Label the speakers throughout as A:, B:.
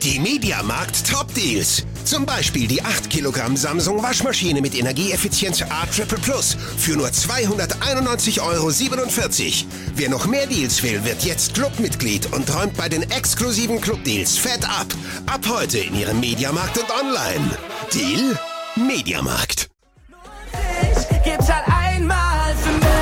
A: Die Mediamarkt Top-Deals. Zum Beispiel die 8 Kilogramm Samsung Waschmaschine mit Energieeffizienz A Triple Plus für nur 291,47 €. Wer noch mehr Deals will, wird jetzt Clubmitglied und räumt bei den exklusiven Clubdeals fett ab. Ab heute in Ihrem Mediamarkt und online. Deal? Mediamarkt.
B: Gibt's halt einmal für mich.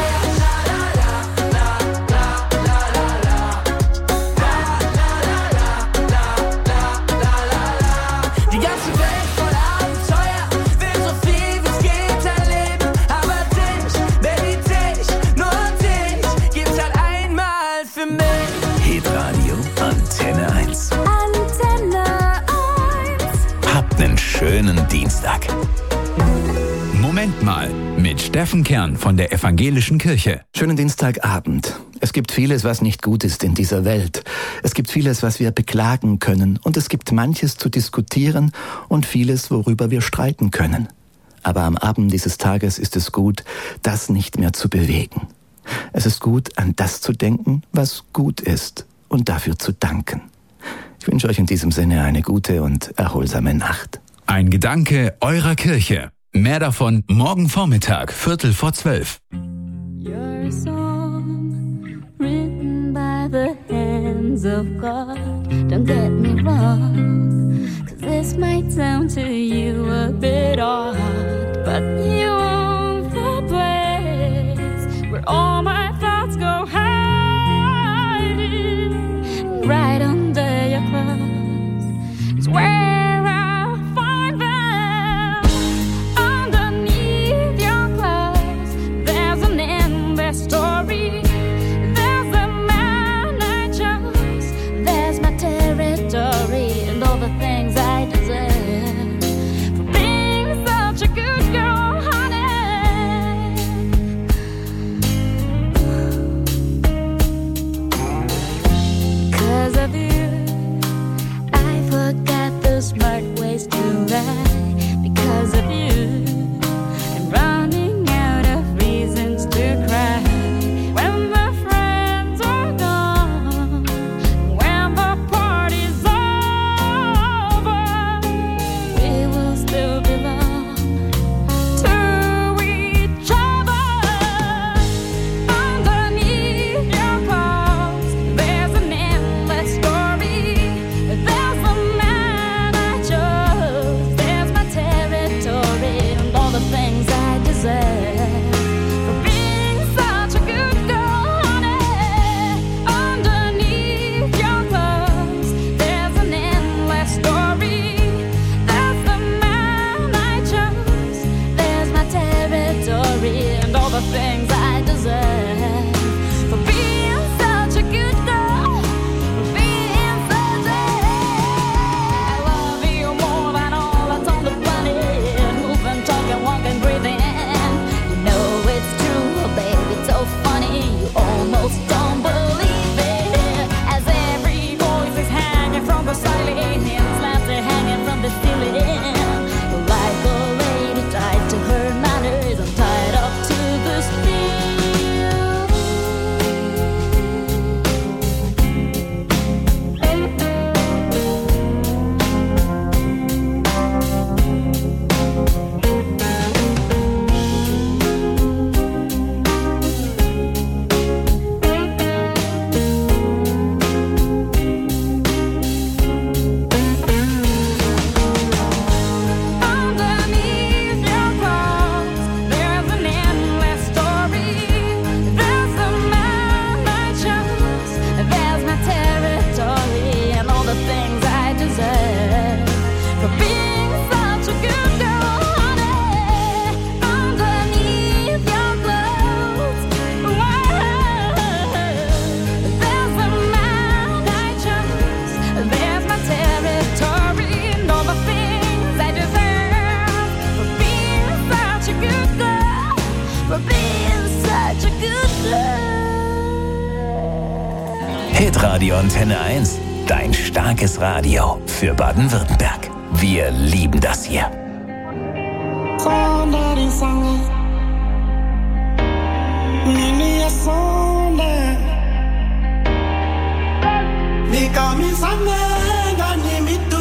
C: Antenne 1. Habt einen schönen Dienstag.
D: Moment mal, mit Steffen Kern von der Evangelischen Kirche.
E: Schönen Dienstagabend. Es gibt vieles, was nicht gut ist in dieser Welt. Es gibt vieles, was wir beklagen können. Und es gibt manches zu diskutieren und vieles, worüber wir streiten können. Aber am Abend dieses Tages ist es gut, das nicht mehr zu bewegen. Es ist gut, an das zu denken, was gut ist und dafür zu danken. Ich wünsche euch in diesem Sinne eine gute und erholsame Nacht.
D: Ein Gedanke eurer Kirche. Mehr davon morgen Vormittag, 11:45.
F: You're a song written by the hands of God. Don't get me wrong, 'cause this might sound to you a bit odd, but you own the place where all my thoughts go hiding. Right under your clothes is where I find them. Underneath your clothes, there's an endless story. There's the man I chose, there's my territory, and all the things I deserve for being such a good girl, honey. 'Cause of you, I forgot the smart ways to lie. Because of you, I'm running out of reasons to cry. When the friends are gone, when the party's over, we will still belong to each other. Underneath your clothes, there's an endless story. There's the man I chose, there's my territory, and all the things I deserve for being such a good girl, honey. Underneath your clothes, there's an endless story. There's the man I chose, there's my territory, and all the things I deserve for being such a good girl, for being such a... I love you more than all that's on the planet. Moving, talking, walking, breathing. You know it's true, baby, it's so funny. You almost don't believe it. As every voice is hanging from the ceiling, slabs are hanging from the ceiling. Like a lady tied to her manners, I'm tied up to the steel. Underneath your clothes, there's an endless story. There's the man I chose, there's my territory, and all the things I deserve for being such a good girl, honey. Underneath your clothes, there's the man I chose, there's my territory, and all the things I deserve for being such a good girl, for being such a good girl.
C: Hitradio Antenne 1. Dein starkes Radio für Baden-Württemberg. Wir lieben das hier.
G: Somebody sang it. Nini a sonda. Because me sang it, and me do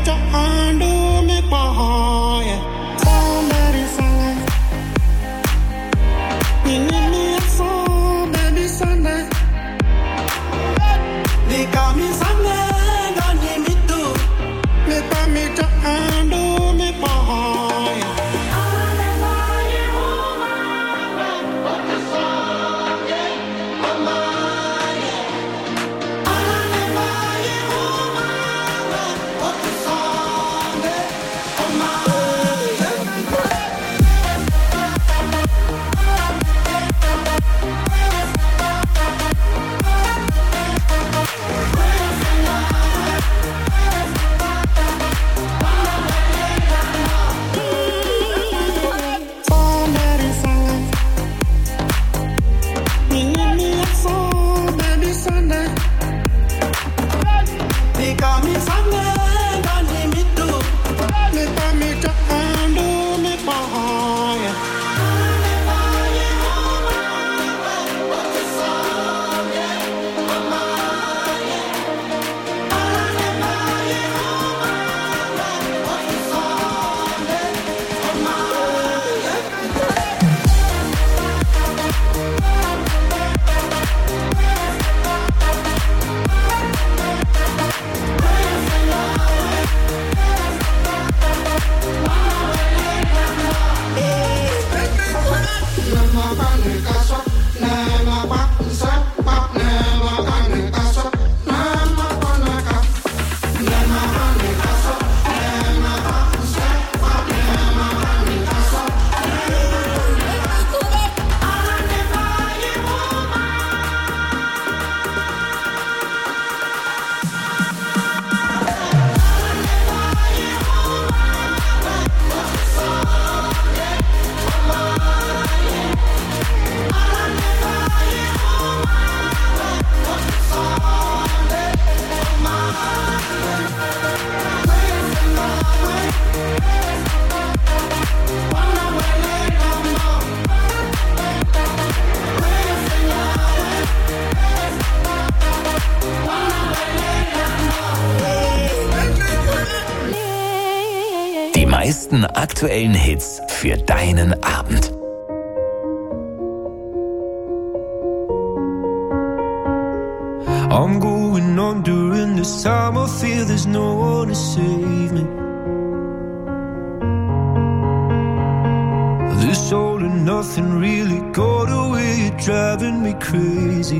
C: meisten aktuellen Hits für deinen Abend.
H: I'm going on during this time. I feel there's no one to save me. This all and nothing really got away, driving me crazy.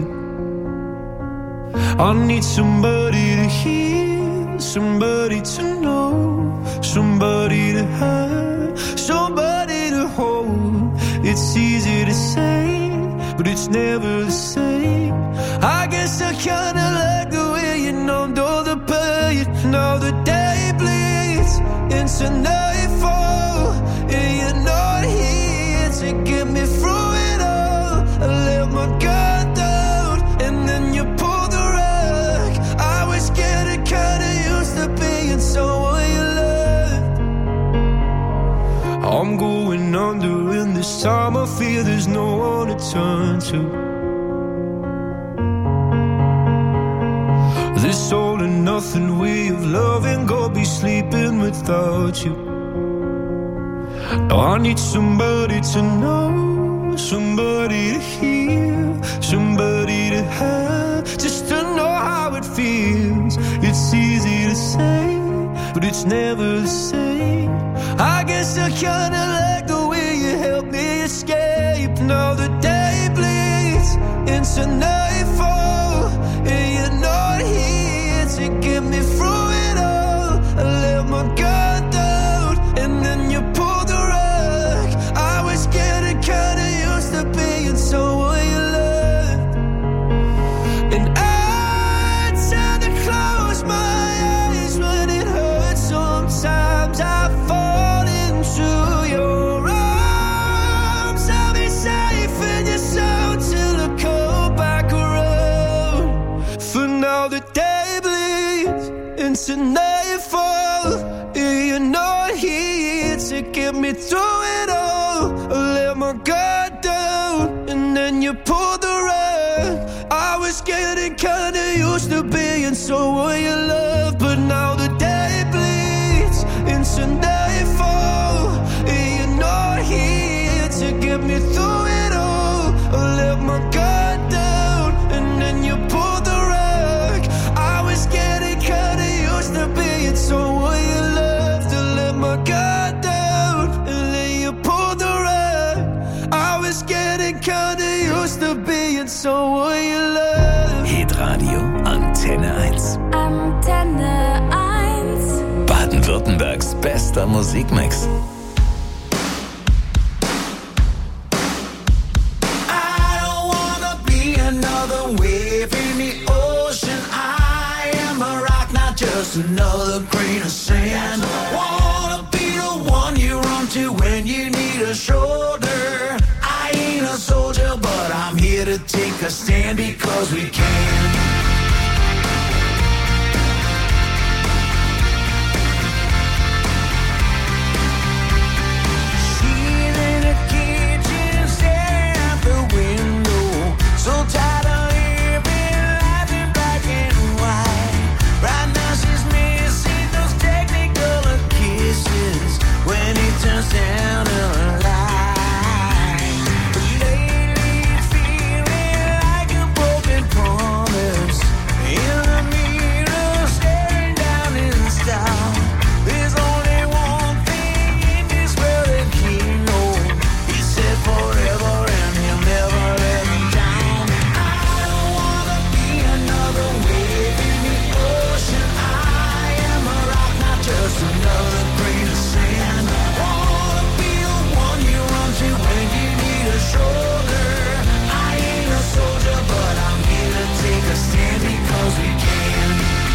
H: I need somebody to hear, somebody to know, somebody to have, somebody to hold. It's easy to say, but it's never the same. I guess I kinda like the way you numbed all the pain. Now the day bleeds into nightfall, and you're not here to get me through it all. I let my guard down, and then you pulled the rug. I was getting kinda used to being someone you loved. I'm going under, and this time I feel there's no one to turn to. This all and nothing way of loving, go be sleeping without you. Now I need somebody to know, somebody to hear, somebody to have, just to know how it feels. It's easy to say, but it's never the same. I guess I kinda like the way you help me escape. Now the day bleeds into nightfall, and you're not here to get me through it all. I let my guard down, and then you pulled the rug. I was getting kinda used to being someone you loved, and I tend to close my eyes when it hurts. Sometimes I fall into your arms. I'll be safe in your soul till I come back around. For now the day bleeds into nightfall, and you're not here to get me through it all. I let my guard down, and then you pulled the rug. I was getting kinda used to being someone you love, but now the day bleeds my guard down, and then you pulled the rug. I was getting kinda used to being someone you love.
C: Hitradio Antenne 1.
F: Antenne 1.
C: Baden-Württembergs bester Musikmix.
B: Wave in the ocean, I am a rock, not just another grain of sand. Wanna be the one you run to when you need a shoulder. I ain't a soldier, but I'm here to take a stand because we can. She's in a kitchen, staring out the window, so tired of turns down a line. But lately feeling like a broken promise. In the mirror staring down in style. There's only one thing in this world that he knows. He said forever and he'll never let me down. I don't wanna be another wave in the ocean. I am a rock, not just another grain of sand. When you need a shoulder, I ain't a soldier, but I'm here to take a stand because we can.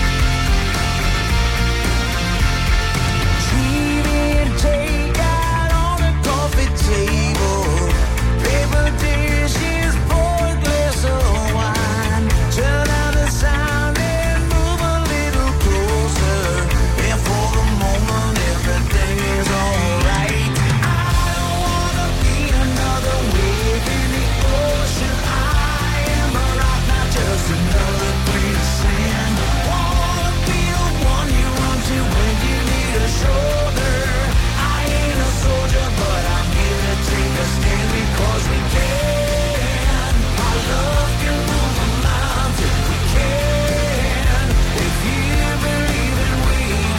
B: Treated takeout on the coffee table, paper dishes, pour a glass of wine, turn down the sound and move a little closer, and for the moment everything is alright. Another grain of sand. Wanna be the one you run to when you need a shoulder. I ain't a soldier, but I'm here to take a stand because we can. Our love can move a mountain. We can. If you believe in we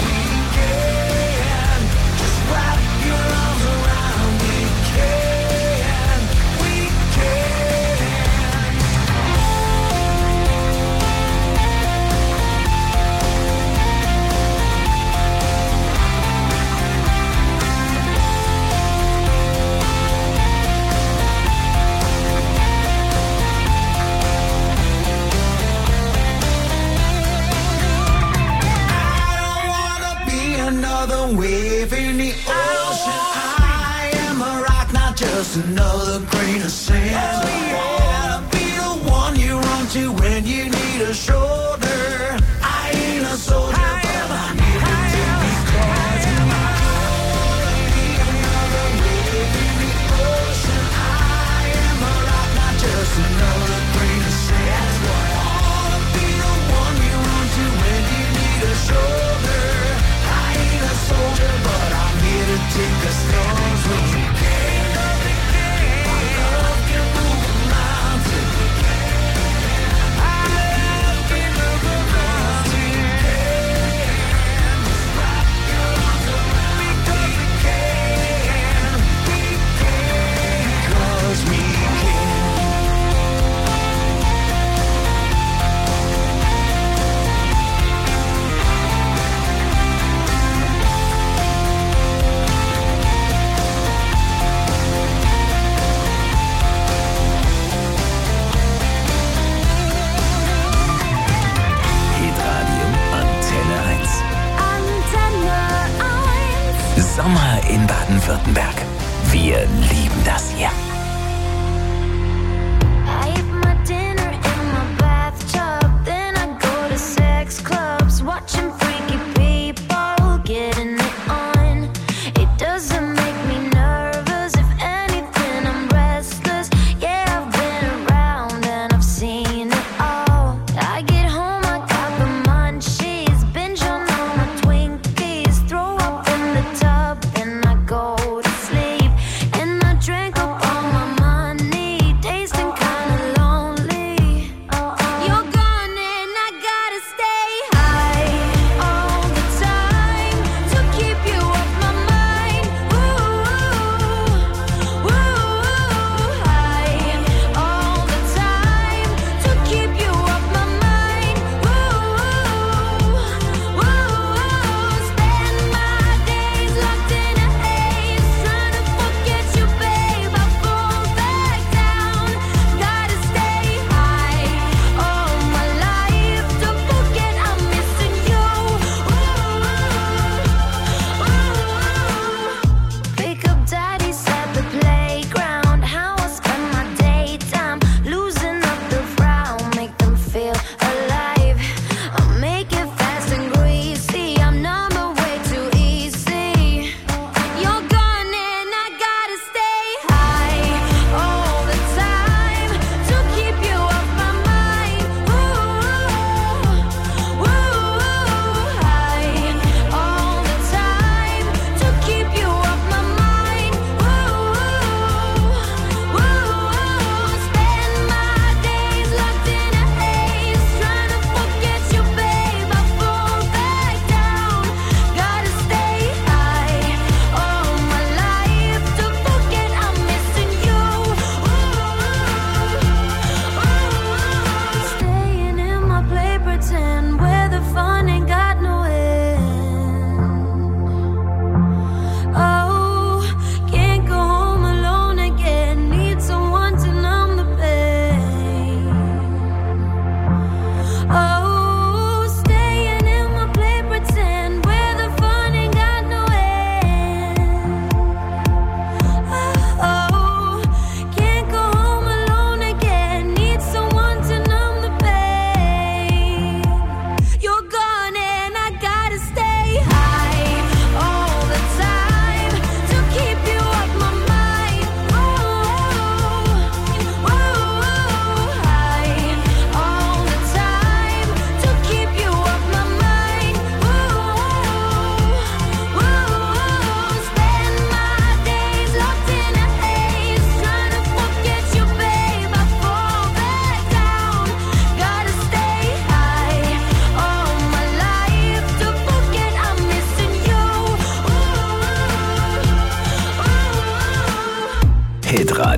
B: can. Just wrap your arms around. We can. We can. Another wave in the ocean. I am a rock, not just another grain of sand. I wanna be the one you run to when you need a shoulder. I ain't a soldier, but I'm here to take these calls. I wanna be another wave in the ocean. I am a rock, not just another grain of sand. I wanna be the one you run to when you need a shoulder. A soldier, but I'm here to take the storms when we can. Our love can move a mountain. Our love can move a mountain. Wrap your arms around me because we can. We can. Because we can.
C: Sommer in Baden-Württemberg. Wir lieben das hier.
F: I eat my dinner in my bathtub, then I go to sex clubs, watching freaky people getting it on. It doesn't make me nervous, if anything I'm restless. Yeah, I've been around and I've seen it all. I get home, I got the munchies, binge on all my Twinkies, throw up in the tub, then I go to sleep, and I drank up all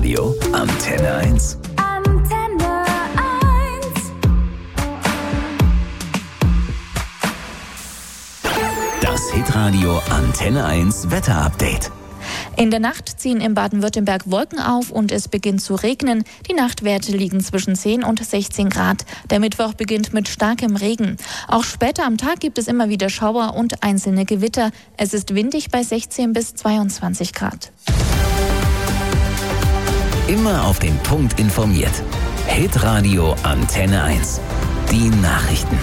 C: Hitradio Antenne 1.
F: Antenne 1.
C: Das Hitradio Antenne 1 Wetterupdate.
I: In der Nacht ziehen in Baden-Württemberg Wolken auf und es beginnt zu regnen. Die Nachtwerte liegen zwischen 10 und 16 Grad. Der Mittwoch beginnt mit starkem Regen. Auch später am Tag gibt es immer wieder Schauer und einzelne Gewitter. Es ist windig bei 16 bis 22 Grad.
C: Immer auf den Punkt informiert. Hitradio Antenne 1. Die Nachrichten.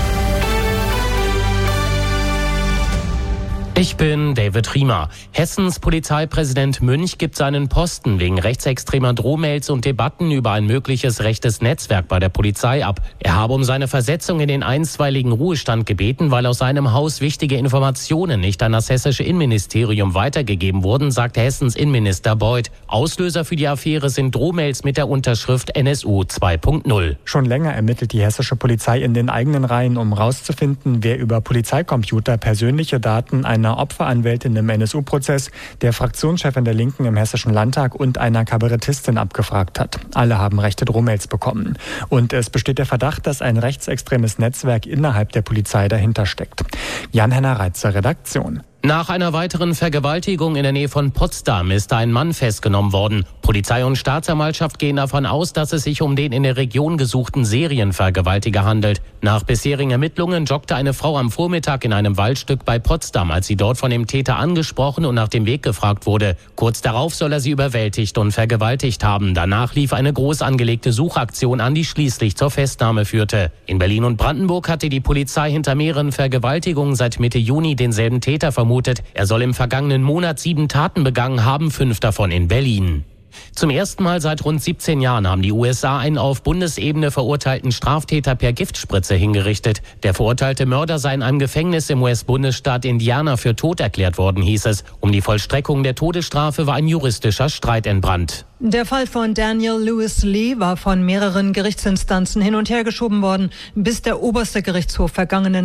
J: Ich bin David Riemer. Hessens Polizeipräsident Münch gibt seinen Posten wegen rechtsextremer Drohmails und Debatten über ein mögliches rechtes Netzwerk bei der Polizei ab. Er habe um seine Versetzung in den einstweiligen Ruhestand gebeten, weil aus seinem Haus wichtige Informationen nicht an das hessische Innenministerium weitergegeben wurden, sagte Hessens Innenminister Beuth. Auslöser für die Affäre sind Drohmails mit der Unterschrift NSU 2.0.
K: Schon länger ermittelt die hessische Polizei in den eigenen Reihen, um herauszufinden, wer über Polizeicomputer persönliche Daten einer Opferanwältin im NSU-Prozess, der Fraktionschefin der Linken im Hessischen Landtag und einer Kabarettistin abgefragt hat. Alle haben rechte Drohmails bekommen. Und es besteht der Verdacht, dass ein rechtsextremes Netzwerk innerhalb der Polizei dahinter steckt. Jan-Henner Reitzer, Redaktion.
J: Nach einer weiteren Vergewaltigung in der Nähe von Potsdam ist ein Mann festgenommen worden. Polizei und Staatsanwaltschaft gehen davon aus, dass es sich um den in der Region gesuchten Serienvergewaltiger handelt. Nach bisherigen Ermittlungen joggte eine Frau am Vormittag in einem Waldstück bei Potsdam, als sie dort von dem Täter angesprochen und nach dem Weg gefragt wurde. Kurz darauf soll er sie überwältigt und vergewaltigt haben. Danach lief eine groß angelegte Suchaktion an, die schließlich zur Festnahme führte. In Berlin und Brandenburg hatte die Polizei hinter mehreren Vergewaltigungen seit Mitte Juni denselben Täter vermutet. Er soll im vergangenen Monat 7 Taten begangen haben, 5 davon in Berlin. Zum ersten Mal seit rund 17 Jahren haben die USA einen auf Bundesebene verurteilten Straftäter per Giftspritze hingerichtet. Der verurteilte Mörder sei in einem Gefängnis im US-Bundesstaat Indiana für tot erklärt worden, hieß es. Um die Vollstreckung der Todesstrafe war ein juristischer Streit entbrannt.
L: Der Fall von Daniel Lewis Lee war von mehreren Gerichtsinstanzen hin und her geschoben worden, bis der oberste Gerichtshof vergangenen